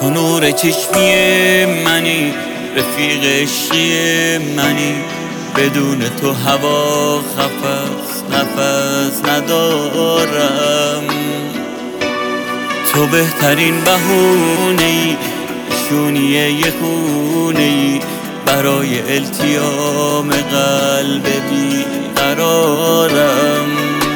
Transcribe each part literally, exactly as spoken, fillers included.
تو نور چشمی منی، رفیق عشقی منی، بدون تو هوا خفست، نفس ندارم. تو بهترین بهونه‌ای، شونیه یه خونه‌ای برای التیام قلب بیقرارم.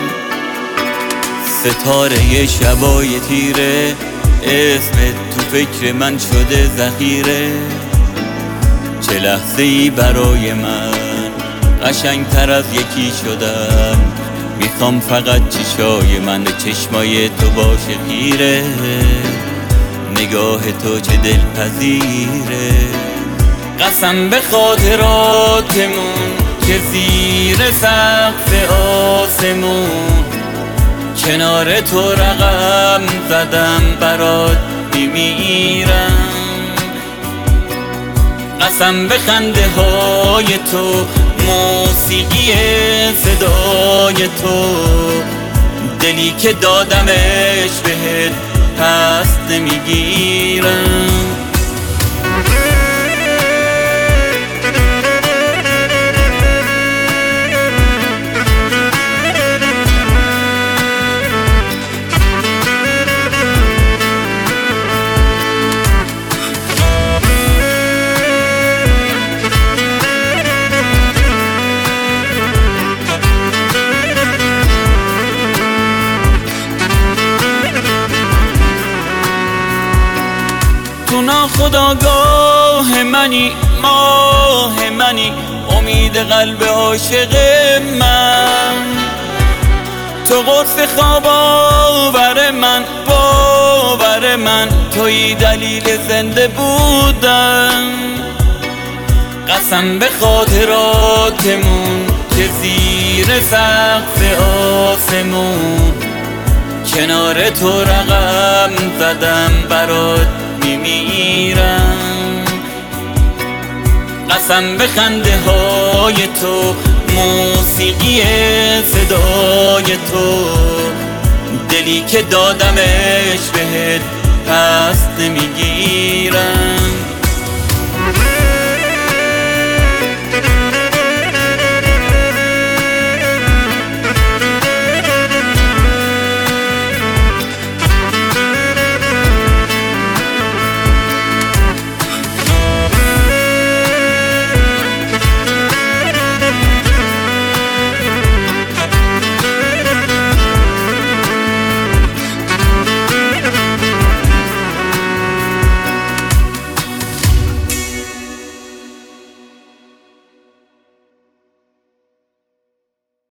ستاره شبای تیره، اسمت تو فکر من شده ذخیره. چه لحظه ای برای من قشنگتر از یکی شدن. میخوام فقط چشای من به چشمای تو باشه خیره. نگاه تو چه دلپذیره. قسم به خاطراتمون که زیر سقف آسمون کنار تو رقم زدم برات میمیرم. قسم به خنده های تو، موسیقی صدای تو، دلی که دادمش بهت پس نمیگیرم. تو ناخودآگاه منی، ماه منی، امید قلب عاشق من. تو قرص خواب آور من، باور من، توی دلیل زنده بودن. قسم به خاطراتمون که زیر سقف آسمون کنار تو رقم زدم برات میمیرم. قسم به خنده های تو، موسیقی صدای تو، دلی که دادمش بهت پس نمیگیرم.